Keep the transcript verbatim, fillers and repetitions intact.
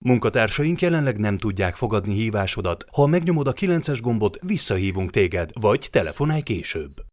Munkatársaink jelenleg nem tudják fogadni hívásodat. Ha megnyomod a kilences gombot, visszahívunk téged, vagy telefonálj később.